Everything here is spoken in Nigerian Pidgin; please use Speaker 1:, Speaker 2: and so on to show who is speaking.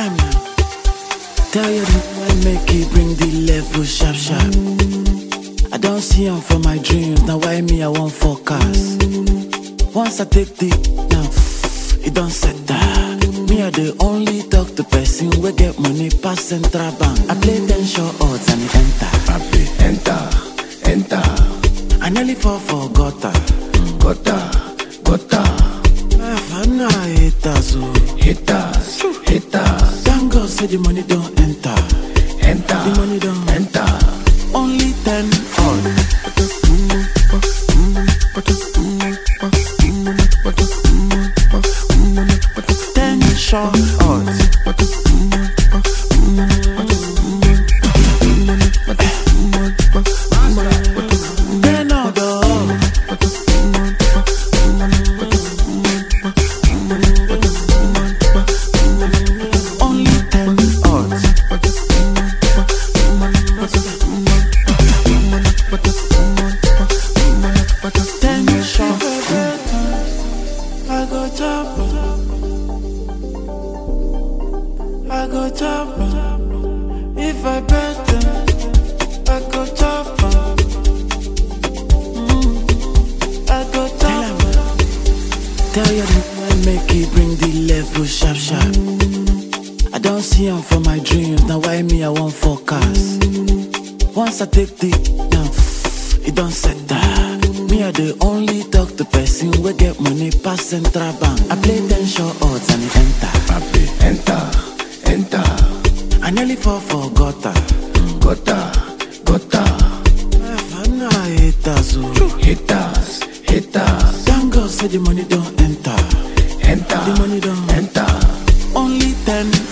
Speaker 1: him now. Tell you the boy make he bring the level sharp sharp. I don't see him for my dreams, now why me I want focus. Once I take the now, it don't set that. Me I the only talk to person we get money pass central bank. I play 10 short odds and it enter.
Speaker 2: I play enter.
Speaker 1: I nearly fall for gutter.
Speaker 2: Gutter.
Speaker 1: Fana haters, oh.
Speaker 2: Haters.
Speaker 1: Thank God say the money don't enter. The money don't
Speaker 2: enter.
Speaker 1: Only 10 odd. 10 short odds. 10 odd. Only 10 odds. 10 short. I go chop. I go chop. If I bet them, I go chop. I go chop. Tell you the boy make he bring the level sharp sharp. I don't see him for my dreams, now why me I want focus. Once I take the now, it don't set that. Me I the only talk to person we get money pass central bank. I play 10 short odds and it enter.
Speaker 2: I play enter.
Speaker 1: I nearly fall for gutter.
Speaker 2: Gutter.
Speaker 1: Fana haters, oh.
Speaker 2: Haters.
Speaker 1: Thank God say the money don't enter.
Speaker 2: The
Speaker 1: money don't
Speaker 2: enter.
Speaker 1: Only 10